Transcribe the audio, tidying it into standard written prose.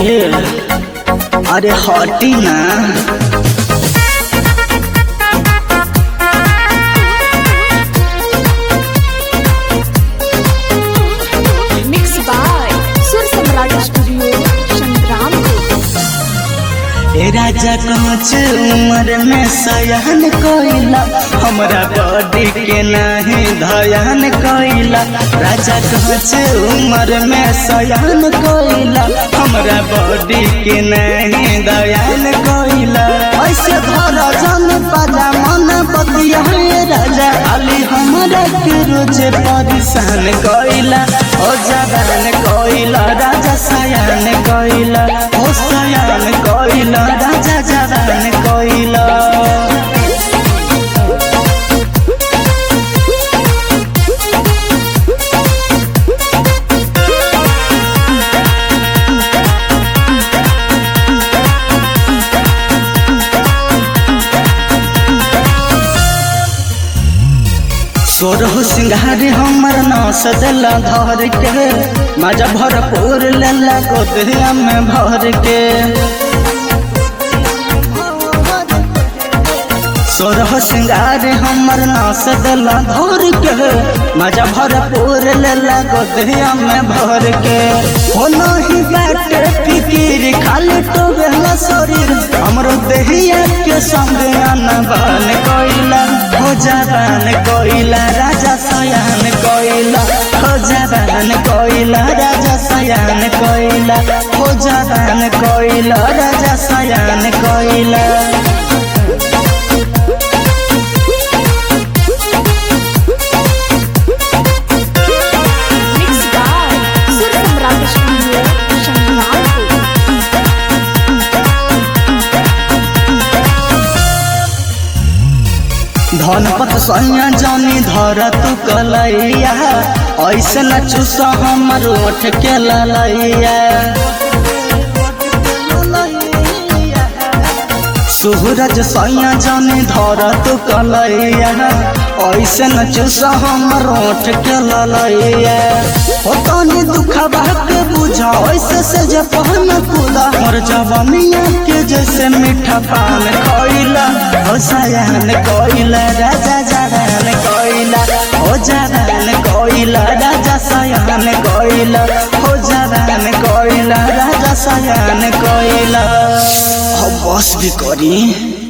अरे हटी ना। मिक्स बाय सुर सम्राट स्टूडियो संग्रामपुर। ए राजा कांच उम्र में सयान कोइला, हमरा बॉडी के नहीं धयान कोइला। राजा कांच उम्र में सयान कोइला, हमरा बॉडी के नहीं दयान कोइला। ऐसे धरा जन पाजा मन बतिया राजा, खाली हमरा के रोज परेशान कोइला। ओ जवान कोइला राजा सयान कोइला, ओ सयान कोइला राजा जवान कोइला। सोरह सिंगारी हमर नास दिला धर के, मजा भरपूर लेला गोदिया में भर के। सोरह सिंगारी हमर नास दिला धर के, मजा भरपूर लेला गोदिया में भर के। हो नहीं बैठे फिकीर खाली तो बेला शरीर, हमरो देहिया के संग अनबन कोइला। हो जवान कोइला राजा सयान कोइला, हो जवान कोइला राजा सयान कोइला, हो जवान कोइला राजा सयान कोइला। मिक्स बाय सुर सम्राट स्टूडियो संग्रामपुर। धनपत सैया जानी धर तू कलैया, ऐसे न चूस हमर ओठ के ललैया। सूरज सैया जानी धर तू कलैया, ऐसे न चूस हमर ओठ के ललैया। ओ तनी दुखबा के बुझा ऐसे से जे पहन कुला, मोर जवानिया के जैसे मीठा पान खोइला। हो सयान कोइला राजा जवान कोइला, हो जवान कोइला राजा सयान कोइला, हो जवान कोइला राजा सयान कोइला। हो बस भी करी।